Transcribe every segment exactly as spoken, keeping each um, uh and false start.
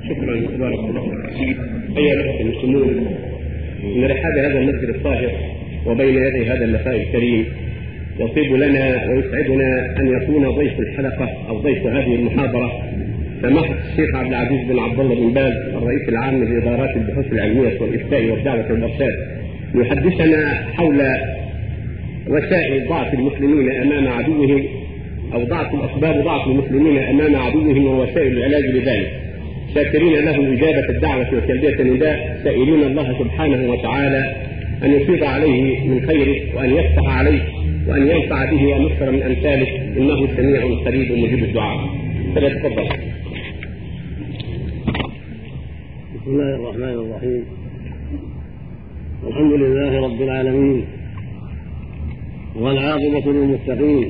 شكرا بارك الله فيك. أيها الأخوة المسلمون، من رحاب هذا المسجد الطاهر وبين يدي هذا اللقاء الكريم يطيب لنا ويسعدنا أن يكون ضيف الحلقة أو ضيف هذه المحاضرة سماحة الشيخ عبد العزيز بن عبد الله بن باز الرئيس العام لإدارات البحوث العلمية والإفتاء والدعوة والإرشاد، يحدثنا حول وسائل ضعف المسلمين أمام عدوهم أو ضعف أسباب ضعف المسلمين أمام عدوهم ووسائل العلاج لذلك، شاكرين له إجابة الدعوة وتلبية النداء، سائلين الله سبحانه وتعالى أن يفيض عليه من خيره وأن يفتح عليه وأن ينفع به أن يكثر من أمثاله، إنه سميع قريب مجيب الدعاء. فليتفضل. بسم الله الرحمن الرحيم. الحمد لله رب العالمين، والعاقبة للمتقين،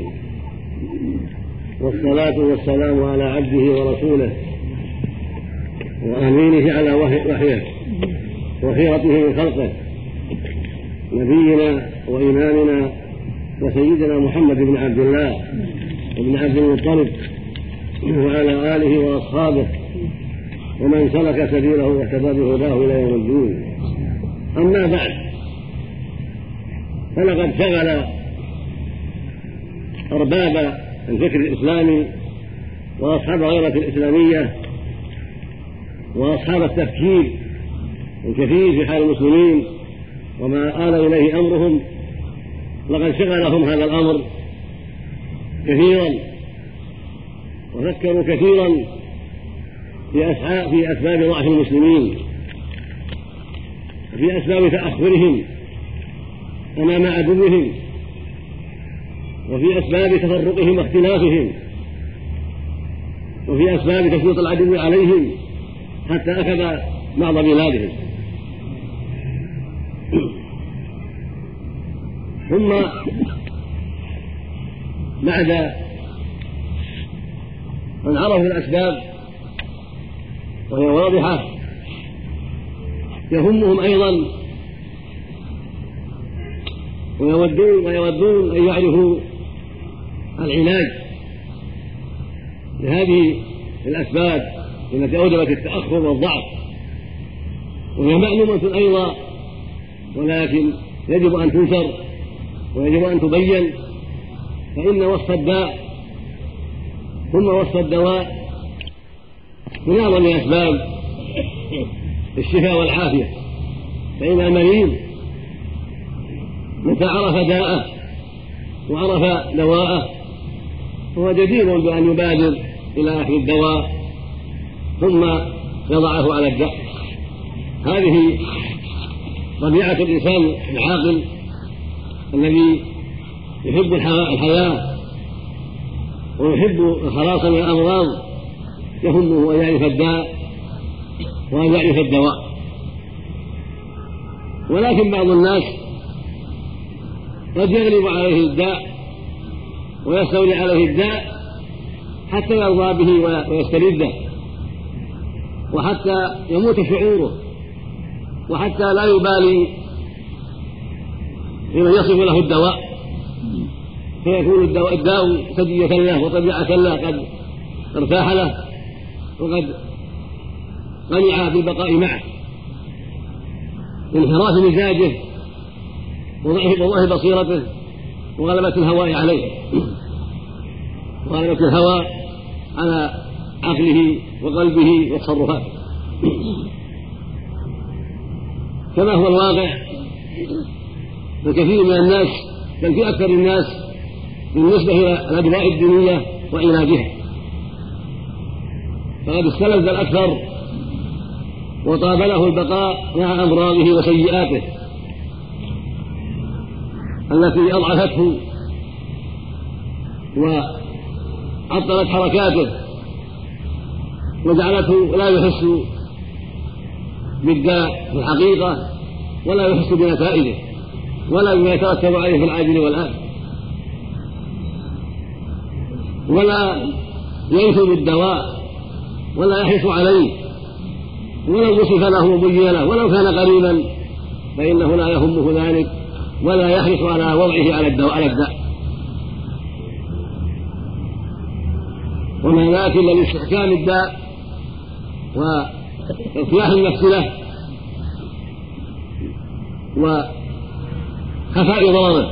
والصلاة والسلام على عبده ورسوله وأمينه على وحيه وخيرته من خلقه، نبينا وإمامنا وسيدنا محمد بن عبد الله وابن عبد المطلب وعلى آله وأصحابه ومن سلك سبيله واهتدى بهداه إلى يوم الدين. أما بعد، فلقد شغل أرباب الفكر الإسلامي وأصحاب الغيرة الإسلامية وأصحاب التفكير الكثير في حال المسلمين وما آل إليه أمرهم، لقد شغلهم هذا الأمر كثيرا وفكروا كثيرا في في أسباب ضعف المسلمين، في أسباب تأخرهم أمام عدوهم، وفي أسباب تفرقهم واختلافهم، وفي أسباب تسليط العدو عليهم حتى أخذ بعض بلادهم. ثم بعد أن عرفوا الأسباب وهي واضحة، يهمهم أيضا ويودون ويودون أن يعرفوا العلاج لهذه الأسباب التي أوجبت التأخر والضعف، وهي معلومة أيضا، ولكن يجب أن تنشر ويجب أن تبين، فإن وصف الداء ثم وصف الدواء من أعظم أسباب الشفاء والعافية. فإن المريض متى عرف داءه وعرف دواءه فهو جدير بأن يبادر إلى أخذ الدواء ثم يضعه على الداء. هذه طبيعة الإنسان العاقل الذي يحب الحياة ويحب الخلاص من الأمراض، يهمه أن يعرف الداء وأن يعرف الدواء. ولكن بعض الناس قد يغلب عليه الداء ويستولي عليه الداء حتى يرضى به ويستلذه، وحتى يموت شعوره، وحتى لا يبالي لمن يصف له الدواء، فيكون الدواء الداء سجية له وطبيعة له قد ارتاح له وقد قنع بالبقاء معه لانحراف مزاجه وضعف بصيرته وغلبة الهواء عليه وغلبة الهواء على عقله وقلبه وتصرفاته، كما هو الواقع لكثير من الناس، بل في أكثر الناس بالنسبة إلى الأدواء الدينية وعلاجها، فقد استلذ الأكثر وطاب له البقاء مع أمراضه وسيئاته التي أضعفته وعطلت حركاته وجعلته لا يحس بالداء في الحقيقة ولا يحس بنتائجه ولا بما يترتب عليه في العاجل والآجل، ولا ينفذ بالدواء ولا يحرص عليه ولو وصف له وبين له ولو كان قريبا فإنه لا يهمه ذلك ولا يحرص على وضعه على الدواء على الداء. وما ذاك إلا لاستحكام الداء وارتياح النفس له وخفاء ضرره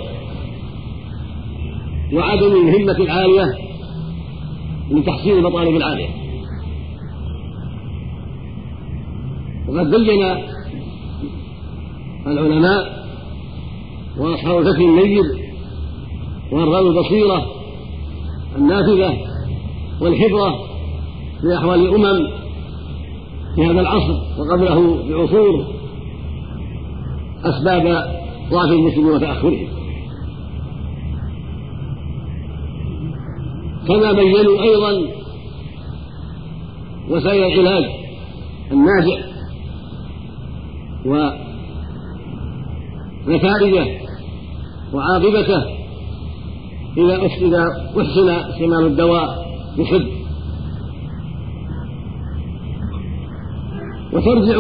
وعدم الهمة العالية لتحصيل المطالب العالية. وقد بين العلماء وأصحاب الفكر النير وأرباب البصيرة النافذة والحبرة في أحوال الأمم في هذا العصر وقبله بعصور أسباب ضعف المسلمين وتأخرهم، كما بينوا أيضا وسائل العلاج النافع ونتائجه وعاقبته إذا أحسن استعمال الدواء بصدق. وترجع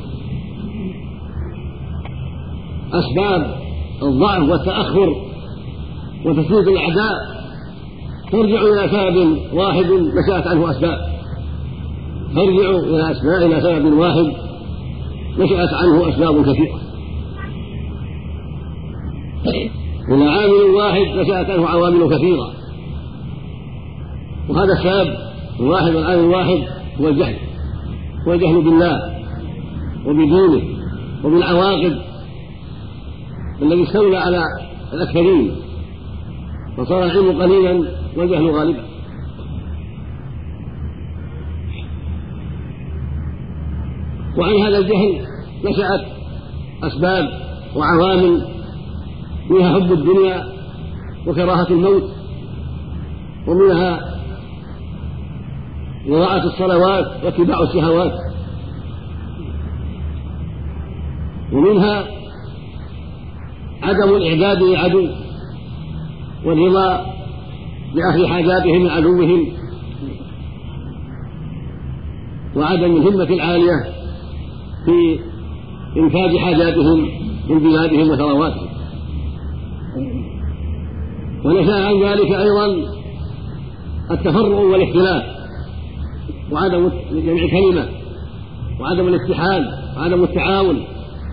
أسباب الضعف والتأخر وتسليط الأعداء ترجع إلى سبب واحد نشأت عنه أسباب ترجع إلى أسباب إلى سبب واحد نشأت عنه أسباب كثيرة، إلى عامل واحد نشأت عنه عوامل كثيرة. وهذا السبب الواحد والعامل الواحد هو الجهل، هو الجهل بالله وبدينه وبالعواقب الذي استولى على الأكثرين، فصار العلم قليلا والجهل غالبا. وعن هذا الجهل نشأت أسباب وعوامل منها حب الدنيا وكراهة الموت، ومنها إضاعة الصلوات واتباع الشهوات، ومنها عدم الإعداد للعدو والرضا بأخذ حاجاتهم من عدوهم، وعدم الهمة العالية في إنفاذ حاجاتهم من بلادهم وثرواتهم. ونشأ عن ذلك أيضا التفرع والاختلاف وعدم جمع كلمة وعدم الاتحاد وعدم التعاون.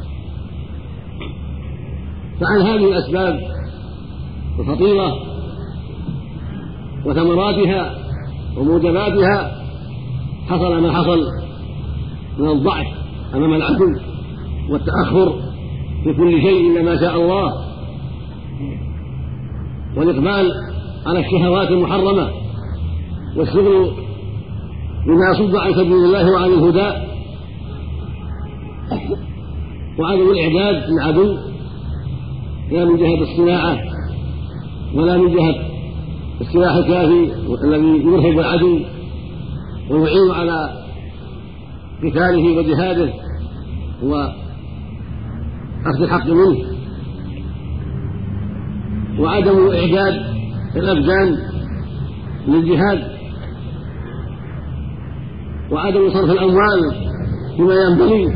فعن هذه الأسباب الخطيرة وثمراتها وموجباتها حصل ما حصل من الضعف أمام العدو والتأخر في كل شيء إلا ما شاء الله، والإقبال على الشهوات المحرمة والشغل بما يصد عن سبيل الله وعن الهدى، وعدم الإعداد للعدو لا من جهة الصناعة ولا من جهة السلاح الكافي الذي يرهب العدو ويعين على قتاله وجهاده وأخذ الحق منه، وعدم إعداد الأبدان للجهاد، وعدم صرف الأموال فيما ينبغي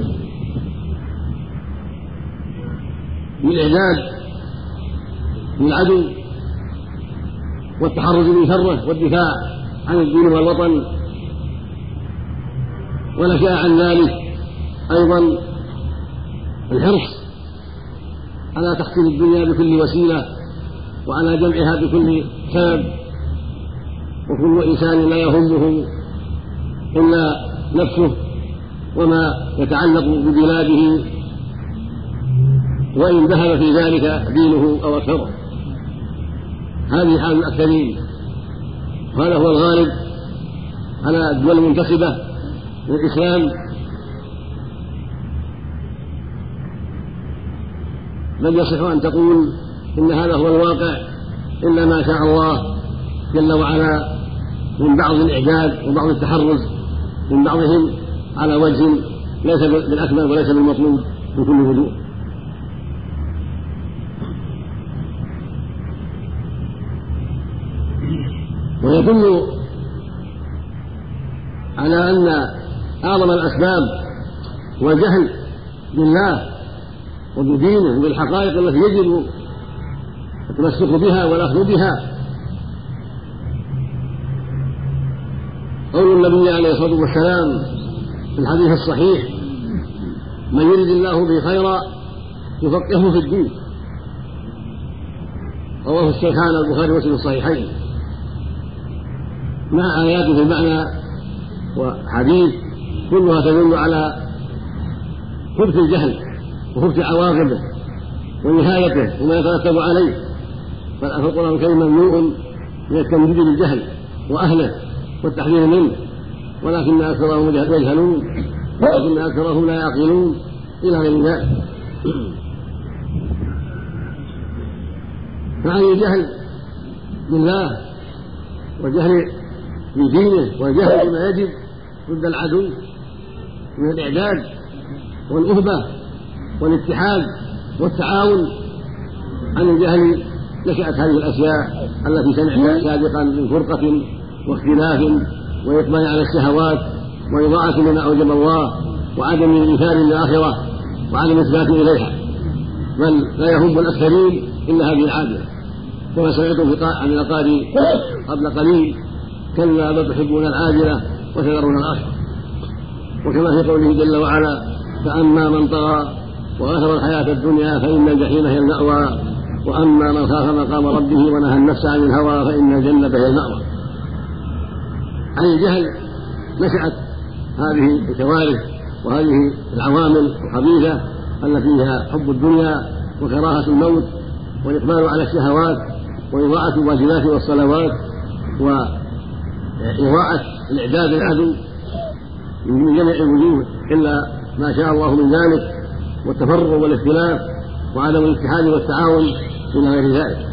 للإعداد للعدو والتحرز من شره والدفاع عن الدين والوطن. ونشأ عن ذلك أيضا الحرص على تحصيل الدنيا بكل وسيلة وعلى جمعها بكل سبب، وكل إنسان لا يهمه إلا نفسه وما يتعلق ببلاده، وإن ذهب في ذلك دينه أو أكثره. هذه حال الأكثرين، وهذا هو الغالب على الدول المنتسبة للإسلام، بل يصح أن تقول إن هذا هو الواقع إلا ما شاء الله جل وعلا من بعض الإعداد وبعض التحرز من بعضهم على وجه ليس بالأكمل وليس بالمطلوب بكل وجوه. ويدل على أن أعظم الأسباب هو الجهل بالله وبدينه وبالحقائق التي يجب التمسك بها والأخذ بها. قول النبي عليه الصلاة والسلام: في الحديث الصحيح: من يرد الله به خيرا يفقهه في الدين. رواه الشيخان البخاري ومسلم الصحيحين، مع آيات في المعنى وحديث كلها تدل على خبث الجهل وخبث عواقبه ونهايته وما يترتب عليه. فالقرآن الكريم ممنوع من التمجيد بالجهل وأهله والتحذير منه، ولكن أكثرهم يجهلون ولكن أكثرهم لا يعقلون إلى غير ذلك. فعن الجهل بالله والجهل بدينه والجهل بما يجب ضد العدو من الإعداد والأهبة والاتحاد والتعاون، عن الجهل نشأت هذه الأشياء التي سمعت سابقا من فرقة واختلاف وإقبال على الشهوات وإضاعة لما أوجب الله وعدم إيثار للآخرة وعدم إثبات إليها، بل لا يهم الأكثرين إلا هذه العادة، كما سمعتم عن الأقاري قبل قليل: كلا بل تحبون العاجلة وتذرون الآخرة. وكما في قوله جل وعلا: فأما من طغى وآثر الحياة الدنيا فإن الجحيم هي المأوى وأما من خاف مقام ربه ونهى النفس عن الهوى فإن الجنة هي المأوى. عن الجهل نشأت هذه الكوارث وهذه العوامل الخبيثة التي فيها حب الدنيا وكراهة الموت والإقبال على الشهوات وإضاعة الواجبات والصلوات وإضاعة الإعداد للعدو من جميع الوجوه إلا ما شاء الله من ذلك، والتفرق والاختلاف وعدم الاتحاد والتعاون إلى غير ذلك.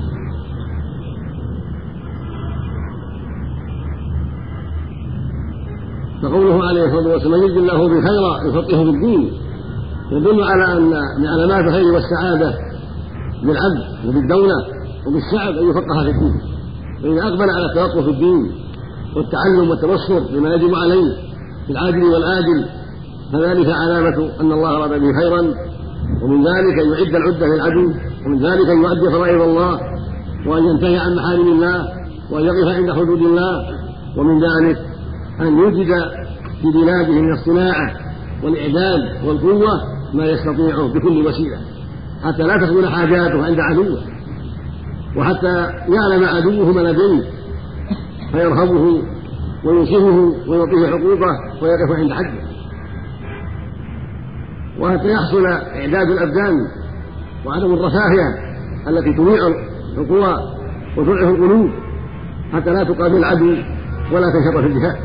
فقوله عليه الصلاة والسلام: يرد الله بخيرا يفقهه في الدين، يدل على أن من علامات الخير والسعادة بالعبد وبالدولة وبالشعب أن يفقه في الدين. فإذا أقبل على التفقه في الدين والتعلم والتبصر بما يجب عليه في العاجل والآجل فذلك علامة أن الله أراد به خيرا، ومن ذلك أن يعد العدة للعدو، ومن ذلك أن يؤدي فرائض الله وأن ينتهي عن محارم الله وأن يقف عند حدود الله، ومن ذلك أن يوجد في بلاده من الصناعة والإعداد والقوة ما يستطيعه بكل وسيلة حتى لا تكون حاجاته عند عدوه، وحتى يعلم عدوه ما لديه فيرهبه وينصفه ويعطيه حقوقه ويقف عند حده، وحتى يحصل إعداد الأبدان وعدم الرفاهية التي تضيع القوى وتضعف القلوب حتى لا تقابل العدو ولا تنشط في الجهاد.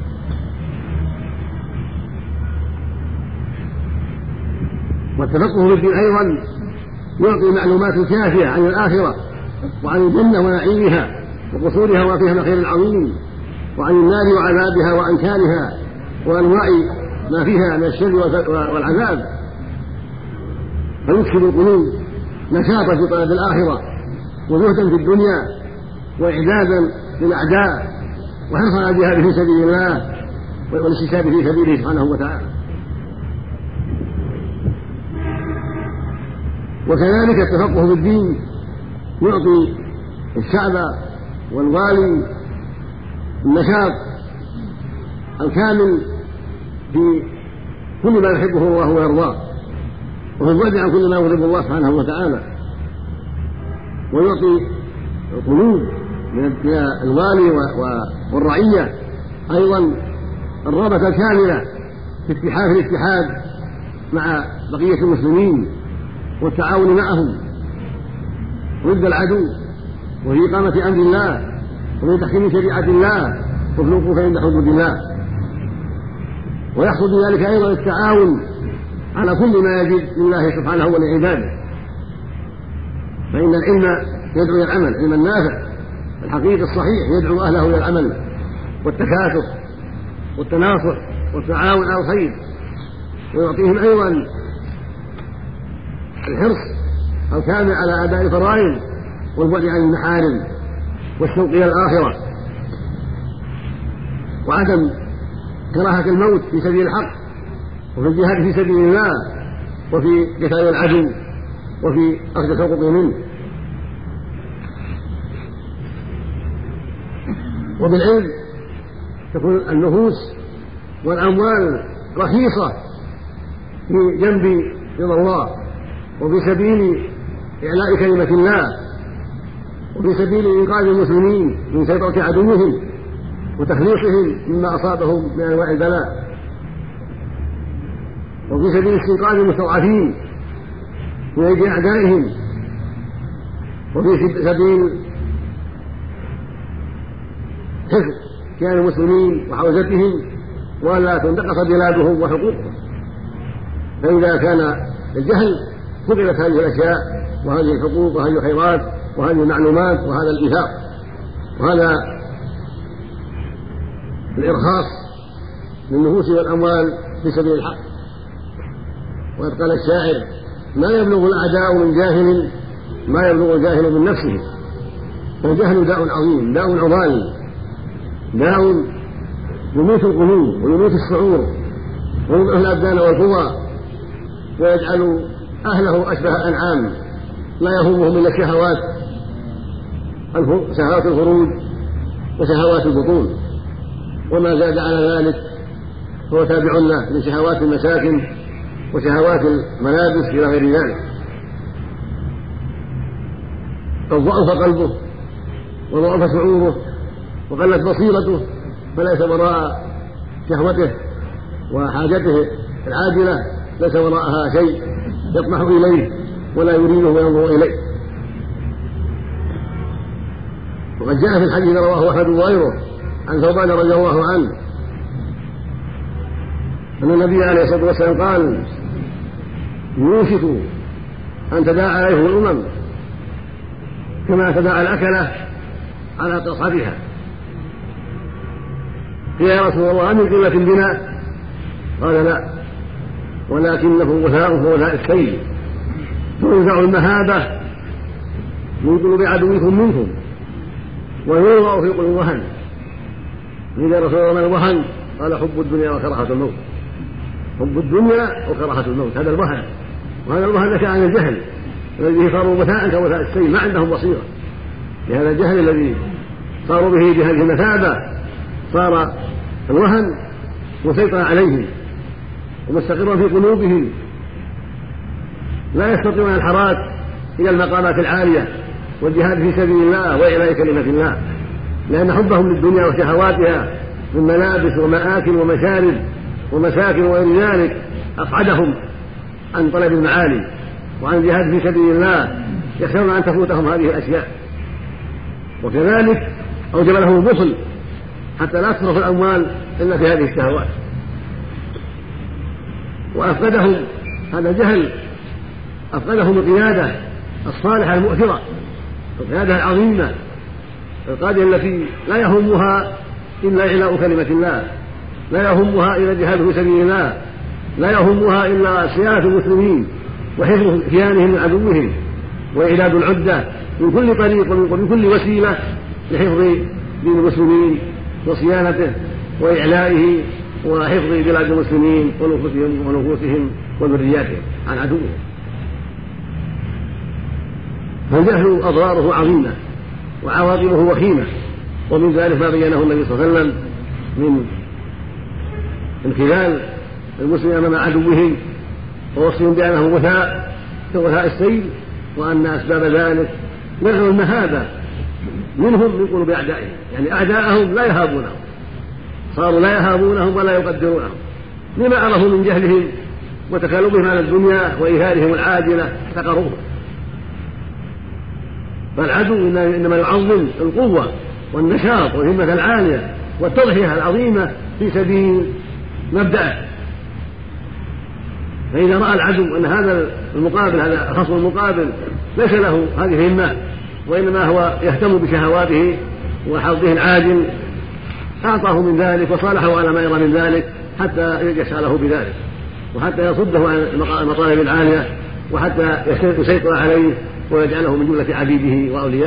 والتفقه في الدين أيضا يعطي معلومات كافية عن الآخرة وعن الجنة ونعيمها وقصورها وفيها من خير عظيم، وعن النار وعذابها وأنكارها وأنواع ما فيها من الشر والعذاب، فيكسب القلوب نشاطا في طلب الآخرة وزهدا في الدنيا وإعدادا للأعداء وحرصا على الجهاد في سبيل الله والاستشهاد في سبيله سبحانه وتعالى. وكذلك التفقه في الدين يعطي الشعب والوالي النشاط الكامل في كل ما يحبه الله ويرضاه، وفي البعد عن كل ما يغضب الله سبحانه وتعالى، ويعطي القلوب من الوالي والرعية أيضا الرغبة الكاملة في اتحاد الاتحاد مع بقية المسلمين والتعاون معهم ضد العدو وفي إقامة أمر الله وفي تحكيم شريعة الله وفي الوقوف عند حدود الله. ويحصل بذلك أيضا التعاون على كل ما يجب لله سبحانه ولعباده، فإن العلم يدعو إلى العمل، علم النافع الحقيقي الصحيح يدعو أهله إلى العمل والتكاتف والتناصح والتعاون على الخير، ويعطيهم أيضا الحرص الكامل على أداء الفرائض والبعد عن المحارم والشوق إلى الآخرة وعدم كراهة الموت في سبيل الحق وفي الجهاد في سبيل الله وفي قتال العدو وفي أخذ الحقوق منه. وبالعلم تكون النفوس والأموال رخيصة في جنب رضا الله، وفي سبيل إعلاء كلمة الله، وفي سبيل إنقاذ المسلمين من سيطرة عدوهم وتخليصهم مما أصابهم من أنواع البلاء، وفي سبيل استنقاذ المستضعفين من أيدي أعدائهم، وفي سبيل حفظ كيان المسلمين وحوزتهم ولا تنتقص بلادهم وحقوقهم. فإذا كان الجهل فقدت هذه الأشياء وهذه الحقوق وهذه الخيرات وهذه المعلومات وهذا الإيثاق وهذا الإرخاص للنفوس والأموال في سبيل الحق. وقد قال الشاعر: ما يبلغ الأعداء من جاهل ما يبلغ الجاهل من نفسه. فالجهل داء عظيم، داء عضال، داء يميت القلوب ويميت الشعور ويضعف الأبدان والقوى ويجعل أهله أشبه أنعام لا يهمهم إلا الشهوات، شهوات الخروج وشهوات البطون، وما زاد على ذلك هو تابع له من شهوات المساكن وشهوات الملابس إلى غير ذلك. قد ضعف قلبه وضعف شعوره وقلت بصيرته، فليس وراء شهوته وحاجته العاجلة ليس وراءها شيء يطمح إليه ولا يريده وينظر إليه. وقد جاء في الحديث رواه أحمد وغيره عن ثوبان رضي الله عنه أن النبي عليه الصلاة والسلام قال: يوشك أن تداعى عليه الأمم كما تداعى الأكلة على قصعتها. قيل: يا رسول الله أمن قلة البناء؟ قال: لا، ولكنه غثاء كغثاء السيل، تنزع المهابة من قلوب عدوكم منكم ويوضع في قلوب الوهن. قيل: يا رسول الله ما الوهن؟ قال: حب الدنيا وكراهة الموت. حب الدنيا وكراهة الموت، هذا الوهن. وهذا الوهن نشأ عن الجهل الذي صاروا غثاء كغثاء السيل، ما عندهم بصيرة. لهذا الجهل الذي صاروا به بهذه المثابة صار الوهن مسيطر عليهم ومستقرا في قلوبهم، لا يستطيعون الحراك إلى المقامات العالية والجهاد في سبيل الله وإعلاء كلمة الله، لأن حبهم للدنيا وشهواتها من ملابس ومآكل ومشارب ومساكن وغير ذلك أقعدهم عن طلب المعالي وعن الجهاد في سبيل الله، يخشون أن تفوتهم هذه الأشياء. وكذلك أوجب لهم البخل حتى لا تصرف الأموال إلا في هذه الشهوات. وأفقدهم هذا الجهل، أفقدهم القيادة الصالحة المؤثرة، القيادة العظيمة، القادة التي لا يهمها إلا إعلاء كلمة الله، لا يهمها إلا الجهاد في سبيل الله، لا يهمها إلا صيانة المسلمين وحفظ كيانهم من عدوهم وإعداد العدة من كل طريق ومن كل وسيلة لحفظ دين المسلمين وصيانته وإعلائه وحفظ بلاد المسلمين ونفوسهم ونفوسهم وذرياتهم عن عدوهم. فالجهل أضراره عظيمة وعواقبه وخيمة، ومن ذلك ما بينه النبي صلى الله عليه وسلم من انخلال المسلمين أمام عدوهم ووصفهم بأنه غثاء كغثاء السيل، وأن أسباب ذلك نزع المهابة منهم من قلوب أعدائهم، يعني أعداءهم لا يهابونهم، صاروا لا يهابونهم ولا يقدرونهم لما عرفوا من جهلهم وتكالبهم على الدنيا وإيثارهم العاجلة احتقروهم. فالعدو إنما يعظم القوة والنشاط والهمة العالية والتضحية العظيمة في سبيل مبدأه. فإذا رأى العدو أن هذا المقابل، هذا الخصم المقابل ليس له هذه الهمة وإنما هو يهتم بشهواته وحظه العاجل، أعطاه من ذلك وصالحه على ما يرى من ذلك حتى يشغله بذلك وحتى يصده عن المطالب العالية وحتى يسيطر عليه ويجعله من جملة عبيده وأوليائه.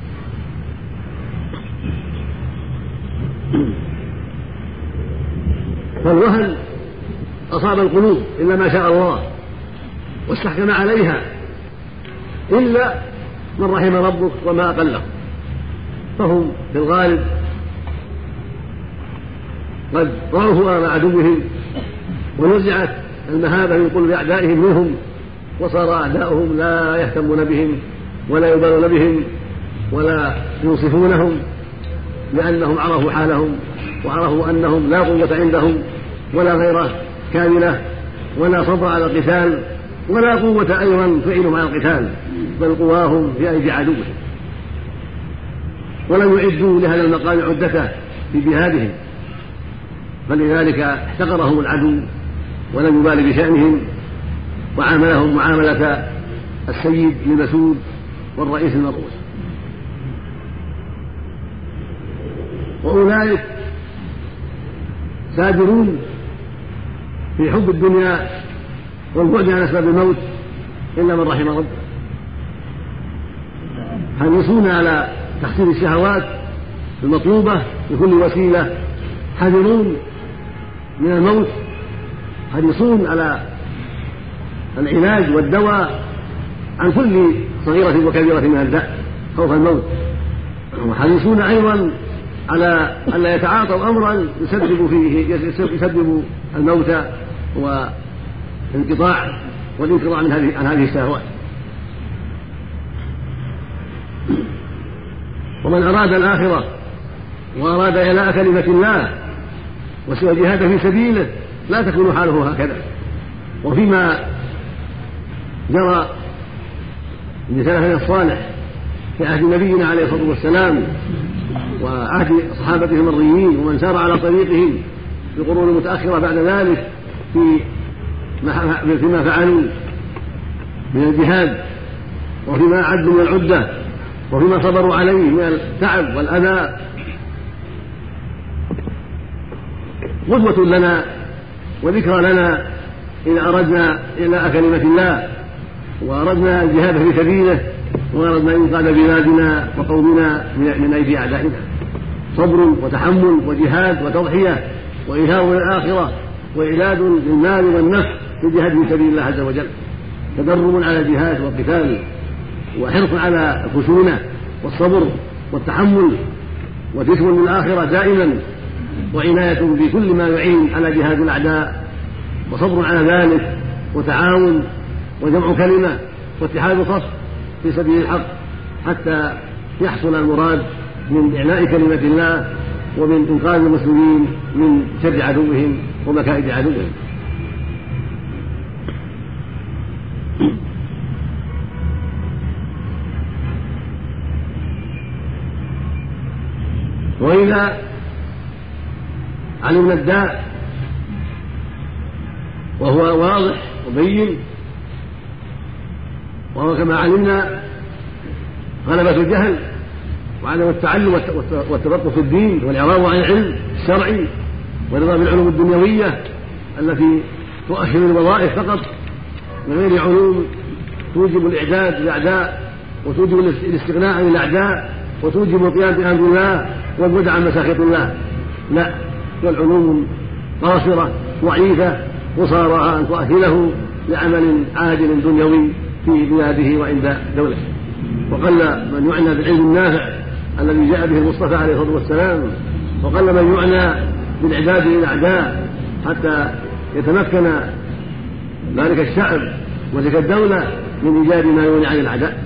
فالوهن أصاب القلوب إلا ما شاء الله واستحكم عليها إلا من رحم ربك وما أقله، فهم في الغالب قد ضعفوا أمام عدوهم ونزعت المهابة من قلوب أعدائهم منهم، وصار أعداؤهم لا يهتمون بهم ولا يبالون بهم ولا ينصفونهم، لأنهم عرفوا حالهم وعرفوا أنهم لا قوة عندهم ولا غيرة كاملة ولا صبر على القتال ولا قوة أيضا فعلهم على القتال، بل قواهم في أيدي عدوهم، ولم يعدوا لهذا المقام عدته في جهادهم، فلذلك احتقرهم العدو ولم يبال بشأنهم وعاملهم معاملة السيد المسود والرئيس المرؤوس. وأولئك سادرون في حب الدنيا والبعد عن أسباب الموت إلا من رحم ربه، حريصون على تحصيل الشهوات المطلوبة بكل وسيلة، حذرون من الموت، حريصون على العلاج والدواء عن كل صغيرة وكبيرة من الداء خوف الموت، وحريصون أيضا على أن لا يتعاطوا أمرا يسبب فيه يسبب الموت والانقطاع والانقطاع من هذه عن هذه الشهوات. ومن أراد الآخرة وأراد إعلاء كلمة الله وسوى الجهاد في سبيله لا تكون حاله هكذا. وفيما جرى من سلفنا الصالح في عهد نبينا عليه الصلاة والسلام وعهد صحابته المرضيين ومن سار على طريقهم في القرون المتأخرة بعد ذلك في فيما فعلوا من الجهاد وفيما أعدوا من العدة وفيما صبروا عليه من التعب والأذى، قدوة لنا وذكرى لنا إذا أردنا إعلاء كلمة الله وأردنا الجهاد في سبيله وأردنا إنقاذ بلادنا وقومنا من أيدي أعدائنا. صبر وتحمل وجهاد وتضحية وإيثار للآخرة وإعداد للمال والنفس للجهاد في سبيل الله عز وجل، تدرب على الجهاد والقتال وحرص على الخشونة والصبر والتحمل وذكر للآخرة دائما وعناية بكل ما يعين على جهاد الأعداء وصبر على ذلك وتعاون وجمع كلمة واتحاد صف في سبيل الحق حتى يحصل المراد من إعلاء كلمة الله ومن إنقاذ المسلمين من شر عدوهم ومكائد عدوهم. وإذا علمنا الداء وهو واضح وبين وهو كما علمنا غلبة الجهل وعدم التعلم والتفقه في الدين والإعراض عن العلم الشرعي ورضا بالعلوم الدنيوية التي تؤهل الوظائف فقط من غير علوم توجب الإعداد للأعداء وتوجب الاستغناء عن الأعداء وتوجب القيام بأمر الله والبعد عن مساخط الله. لا، والعلوم قاصرة ضعيفة وصارها أن تؤهله لعمل عاجل دنيوي في بلاده وعند دولته. وقل من يعنى بالعلم النافع الذي جاء به المصطفى عليه الصلاة والسلام، وقل من يعنى بالإعداد للأعداء حتى يتمكن ذلك الشعب وتلك الدولة من إيجاد ما يغني عن الأعداء.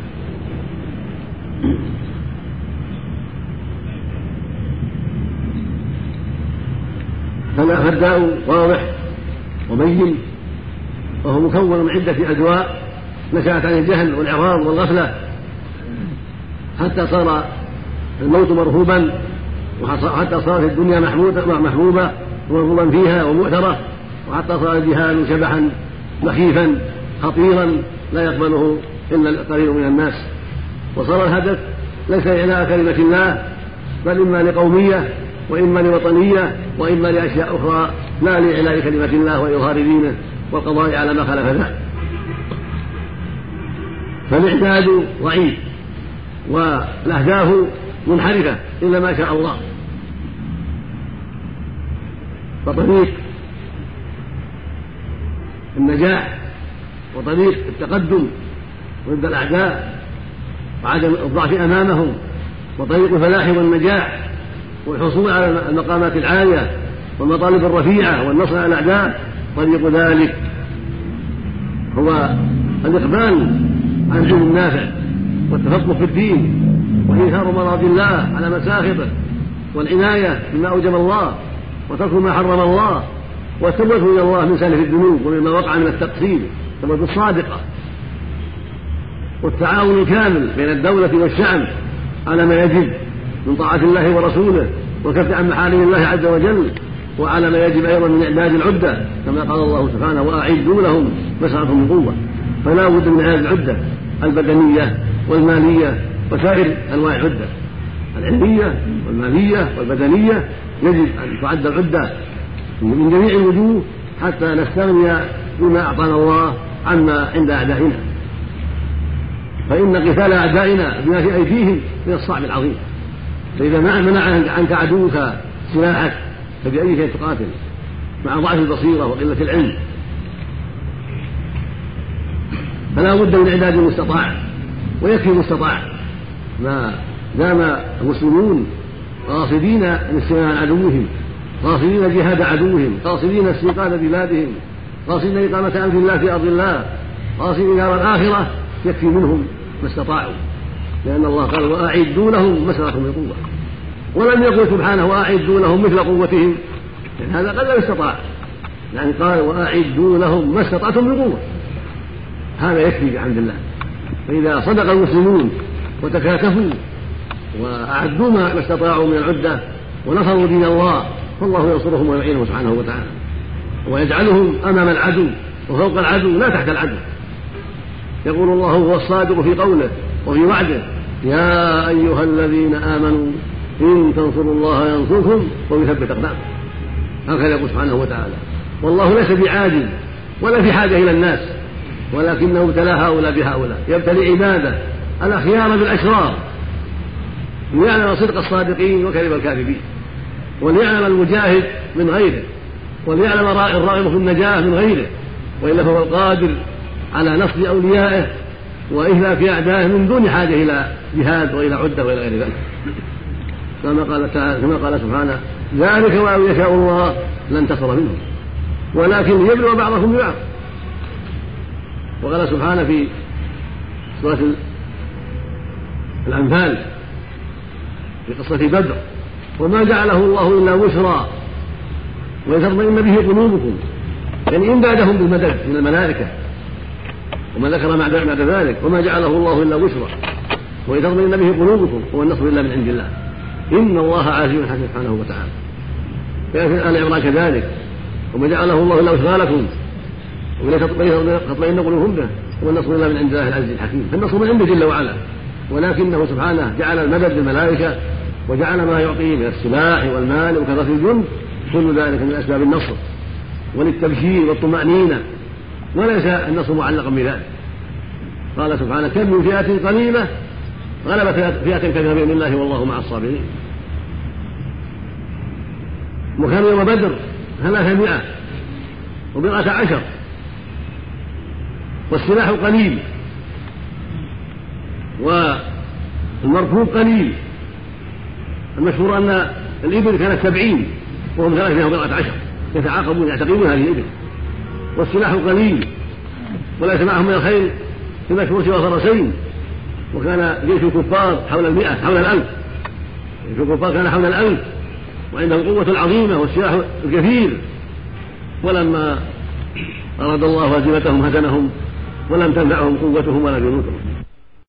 فالداء واضح وبين وهو مكون من عدة أدواء نشأت عن الجهل والإعراض والغفلة حتى صار الموت مرهوبا وحتى صارت الدنيا محبوبة ومرغوبا فيها ومؤثرة وحتى صار الجهال شبحا مخيفا خطيرا لا يقبله إلا القليل من الناس. وصار الهدف ليس إعلاء كلمة الله بل إما لقومية وإما لوطنية وإما لأشياء أخرى لا لإعلاء كلمة الله وإظهار دينه والقضاء على ما خالف ذلك. فالإعداد ضعيف والأهداف منحرفة إلا ما شاء الله. فطريق النجاح وطريق التقدم ضد الأعداء وعدم الضعف أمامهم وطريق الفلاح والنجاح والحصول على المقامات العالية والمطالب الرفيعة والنصر على الأعداء طريق ذلك هو الإقبال عن العلم النافع والتفقه في الدين وإيثار مراضي الله على مساخطه والعناية بما أوجب الله وترك ما حرم الله والتوبة إلى الله من سالف الذنوب ومما وقع من التقصير التوبة الصادقة والتعاون الكامل بين الدولة والشعب على ما يجب من طاعة الله ورسوله وكف عن محارم الله عز وجل وعلى ما يجب أيضا من إعداد العدة كما قال الله سبحانه وأعدوا لهم ما استطعتم من قوة فلا بد من إعداد العدة البدنية والمالية وسائر أنواع العدة العلمية والمالية والبدنية يجب أن تعد العدة من جميع الوجوه حتى نستغني بما أعطانا الله عما عند أعدائنا فإن قتال أعدائنا بما في أيديهم من الصعب العظيم فإذا ما منع عنك عدوك سلاحك فبأي شيء تقاتل مع ضعف البصيرة وقلة العلم فلا بد من إعداد المستطاع ويكفي المستطاع ما دام المسلمون قاصدين الاستغناء عن عدوهم قاصدين جهاد عدوهم قاصدين استيقاظ بلادهم قاصدين إقامة أمر الله في أرض الله قاصدين دار الآخرة يكفي منهم ما استطاعوا لأن الله قال وأعدوا لهم ما استطعتم من قوة ولم يقل سبحانه وأعدوا لهم مثل قوتهم لأن هذا قل ما استطاع يعني قال وأعدوا لهم ما استطعتم من قوة هذا يكفي بحمد الله فإذا صدق المسلمون وتكاتفوا وأعدوا ما استطاعوا من العدة ونصروا دين الله فالله ينصرهم ويعينهم سبحانه وتعالى ويجعلهم أمام العدو وفوق العدو لا تحت العدو يقول الله هو الصادق في قوله وفي وعده يا أيها الذين آمنوا إن تنصروا الله ينصركم ويثبت أقدامكم هكذا يقول سبحانه وتعالى والله ليس بعاجز ولا في حاجة إلى الناس ولكنه ابتلى هؤلاء بهؤلاء يبتلي عباده الأخيار بالأشرار ليعلم صدق الصادقين وكذب الكاذبين وليعلم المجاهد من غيره وليعلم الراغب في النجاة من غيره وإلا فهو القادر على نصر أوليائه وإهلاك أعدائه من دون حاجة إلى جهاد وإلى عدة وإلى غير ذلك كما قال تعالى كما قال سبحانه ذلك ولو يشاء الله لانتصر منهم ولكن ليبلو بعضكم ببعض وقال سبحانه في سورة الأنفال في قصة بدر وما جعله الله إلا بشرى ولتطمئن به قلوبكم يعني إمدادهم بالمدد من الملائكة وما ذكر بعد ذلك وما جعله الله إلا بشرى ولتطمئن به قلوبكم هو النصر إلا من عند الله إن الله عزيز حكيم سبحانه وتعالى في آل عمران كذلك وما جعله الله إلا بشرى لكم ولتطمئن قلوبهم به هو النصر إلا من عند الله العزيز الحكيم فالنصر من عنده جل وعلا ولكنه سبحانه جعل المدد للملائكة وجعل ما يعطيه من السلاح والمال وكثرة الجند كل ذلك من أسباب النصر وللتبشير والطمأنينة وليس النصر معلقا بذلك قال سبحانه كم من فئة قليلة غلبت فئة كثيرة بإذن الله والله مع الصابرين وكان يوم بدر ثلاثمائة وبضعة عشر والسلاح قليل والمركوب قليل المشهور أن الإبل كانت سبعين وهم ثلاثمائة وبضعة عشر يتعاقبون يعتقبون هذه الإبل والسلاح قليل وليس معهم من الخيل في المشهور سوى فرسين وكان جيش الكفار حول المئة حول الألف جيش الكفار كان حول الألف وعندهم قوة العظيمة والسلاح الكثير ولما أراد الله هزيمتهم هزمهم ولم تنفعهم قوتهم ولا جنودهم